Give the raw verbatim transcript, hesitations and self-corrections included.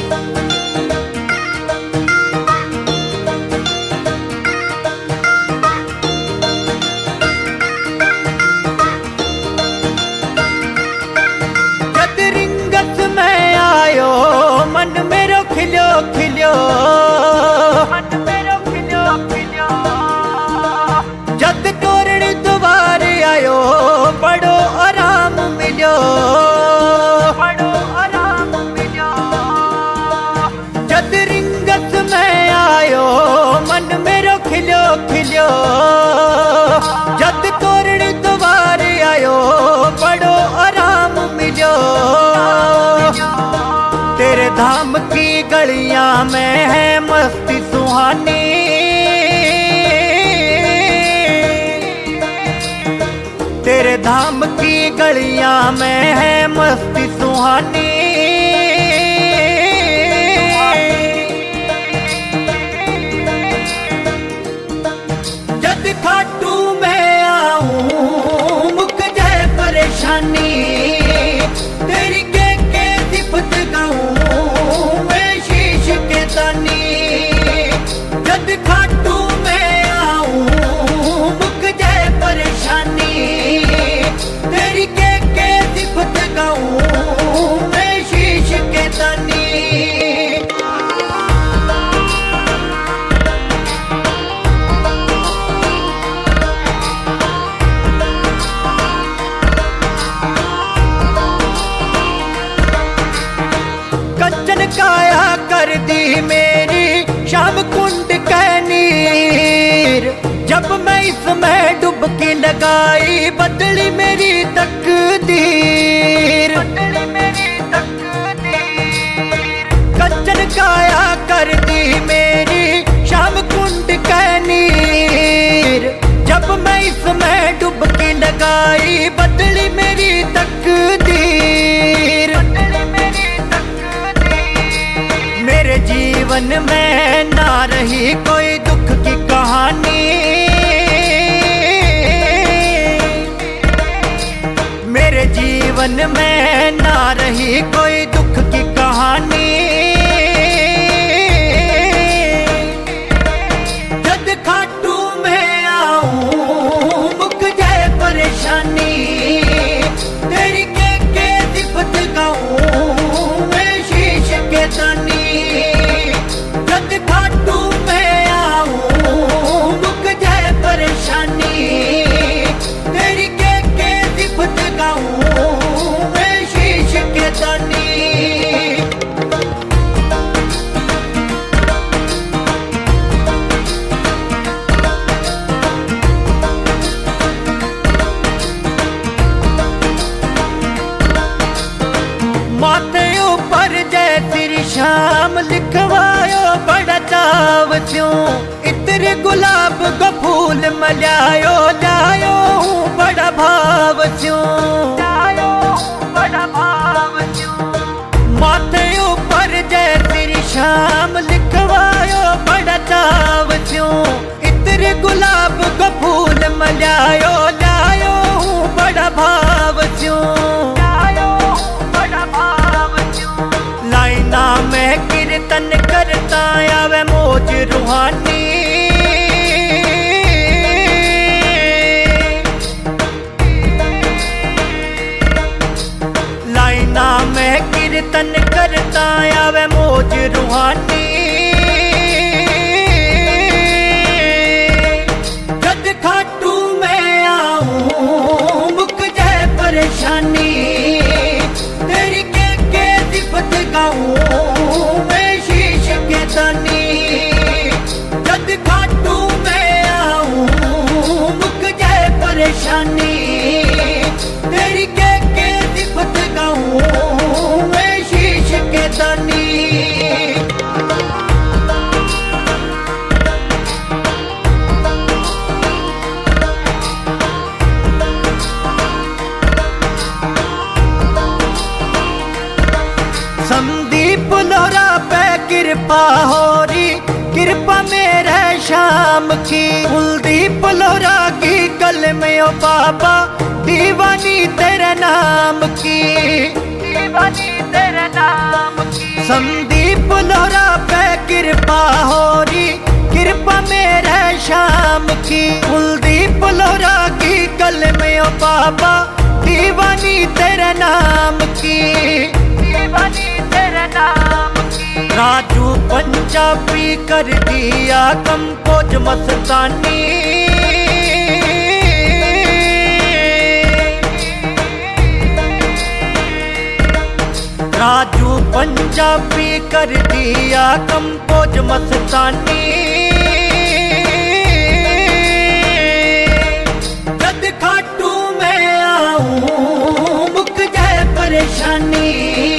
खिलो खिलो मन मेरो खिलो खिलो जद तोरण दोबारे आयो बड़ो आराम मिलो बड़ो आराम मिलो जद रिंगत में आयो मन मेरो खिलो खिलो जद तोरण दोबारे आयो बड़ो आराम मिलो तेरे धाम की गलियां में है मस्ती सुहानी तेरे धाम की गलियां में है मस्ती सुहानी जद खाटू में आऊं मुक जाए परेशानी तेरी के के सिफत गाऊं मैं शीश के तानी जद खाटू में आऊं मुक जाए परेशानी तेरी के के सिफत गाऊं मैं शीश के तानी कंचन काया कर दी मेरी शाम कुंड कैनीर जब मैं इसमें डुबकी लगाई बदली मेरी तकदीर बदली मेरी तकदीर कंचन काया कर दी मेरी शाम कुंड कैनीर जब मैं इसमें डुबकी लगाई बदली मेरी तकदीर मेरे जीवन में ना रही कोई दुख की कहानी मेरे जीवन में ना रही कोई दुख की कहानी जद खाटू में आऊं मुक जाए परेशानी तेरी के के सिफत गाऊं मैं शीश के तानी जद खाटू में आऊं मुक जाए परेशानी तेरी के के सिफत गाऊं मैं शीश के तानी माथे ऊपर जय तेरी शाम लिखवायो बड़ा चाव क्यों इतने गुलाब को फूल मलायो लायो बड़ा भाव क्यों लायो बड़ा भाव क्यों माथे ऊपर जय तेरी शाम लिखवायो बड़ा चाव क्यों इतने गुलाब को फूल मलायो लायो बड़ा भाव क्यों लाइना में कीर्तन करता आवे मौज रूहानी लाइना में कीर्तन करता आवे मौज रूहानी जद खाटू में आऊं मुक जाए परेशानी तेरी के के सिफत गाऊं मैं शीश के तानी जद खाटू में आऊं मुक जाए परेशानी तेरी के के सिफत गाऊं मैं शीश के तानी संदीप लोरा पे कृपा होरी कृपा मेरे शाम की कुलदीप लोरा की कल में ओ बाबा दीवानी तेरे नाम की दीवानी तेरे नाम की संदीप लोहरा पे कृपा हो रही, कृपा मेरे शाम की। कुलदीप लोहरा की गल में ओ बाबा, दीवानी तेरे नाम की, दीवानी तेरे नाम की। राजू पंजाबी कर दिया कंपोज मस्तानी, राजू पंजाबी कर दिया कंपोज मस्तानी। जद खाटू में आऊं मुक जाए परेशानी।